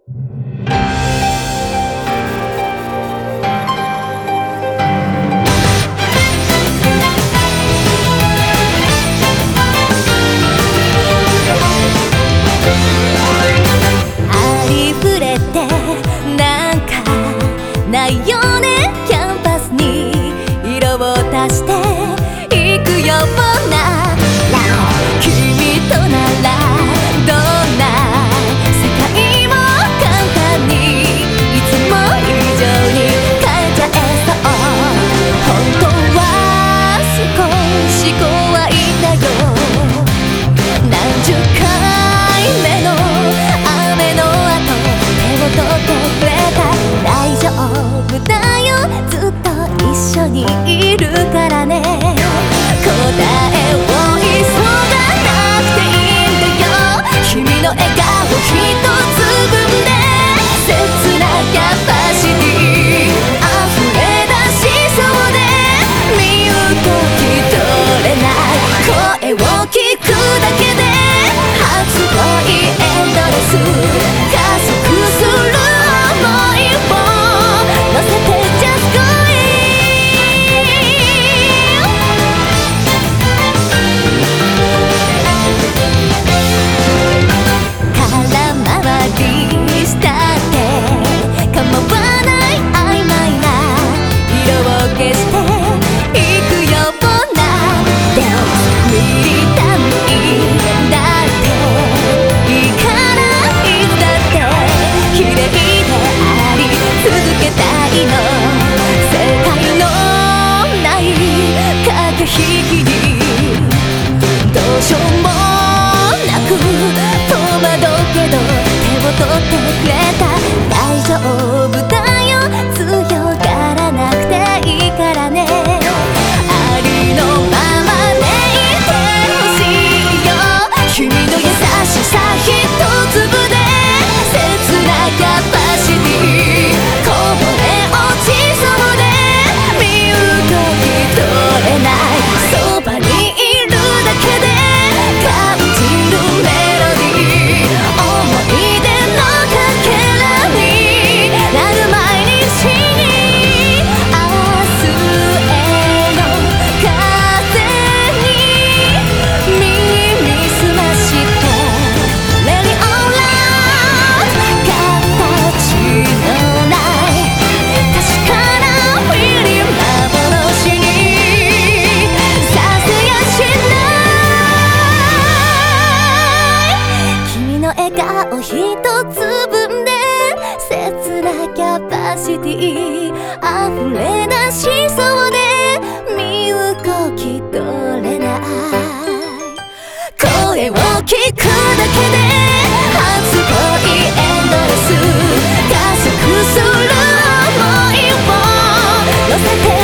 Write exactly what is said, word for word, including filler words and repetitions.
ないよねキャンパスに色を足していくような君とならどんな世界も簡単にいつも以上に変えちゃえそう本当は少し怖いんだよ何十回目の雨の後手を取ってくれた大丈夫だよずっと一緒にいるからね答えを急がなくていいんだよ君の笑顔一つ分で切なキャパシティ溢れ出しそうで身動き取れない声を聞くだけで初恋エンドレス加速する想いを乗せて Just go笑顔一つ分で切なキャパシティ溢れ出しそうで身動き取れない声を聞くだけで初恋エンドレス加速する想いを乗せて